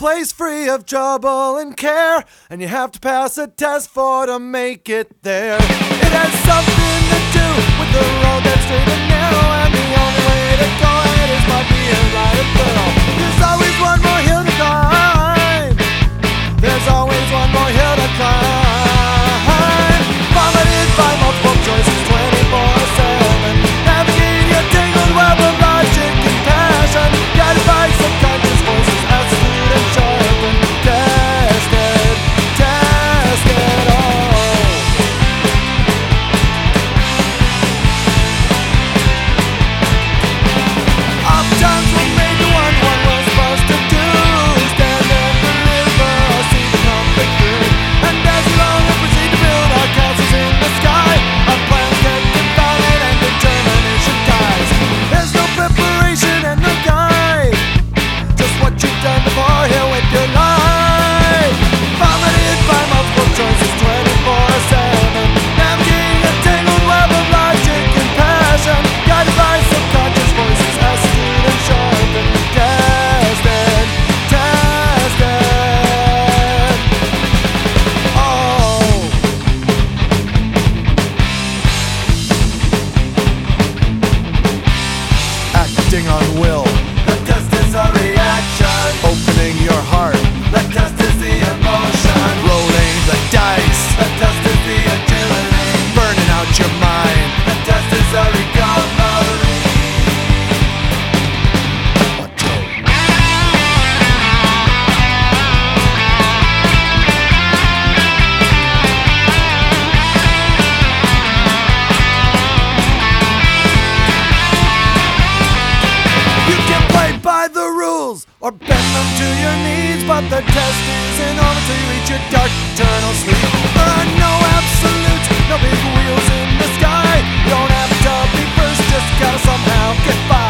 place free of trouble and care, and you have to pass a test for to make it there. It has something to do with the road that's straight and narrow, and the only way to go it is by being right and thorough. There's always one more hill to climb. There's always one more hill to climb. Vomited by multiple choices 24/7. Navigate your tangled web of logic and passion. Guided by subconscious voices, astute and sharp and tested, Oftentimes we made the one was supposed to do. Stand in the river or see the conflict through. And as we long and proceed to build our castles in the sky, our plans get confounded and determination dies. There's no preparation and no guide, just what you've done before here with your life. Vomited by multiple choices 24/7. Navigating a tangled web of logic and passion. Guided by subconscious voices, astute and sharp and tested. Oh, acting on will. The test is a reaction. Opening your heart. The test is the emotion. Rolling the dice. The test is the agility. Burning out your mind. The test is a recovery. You can play by the rules or bend them to your needs, but the test isn't over till you reach your dark eternal sleep. There are no absolutes, no big wheels in the sky. You don't have to be first, just gotta somehow get by.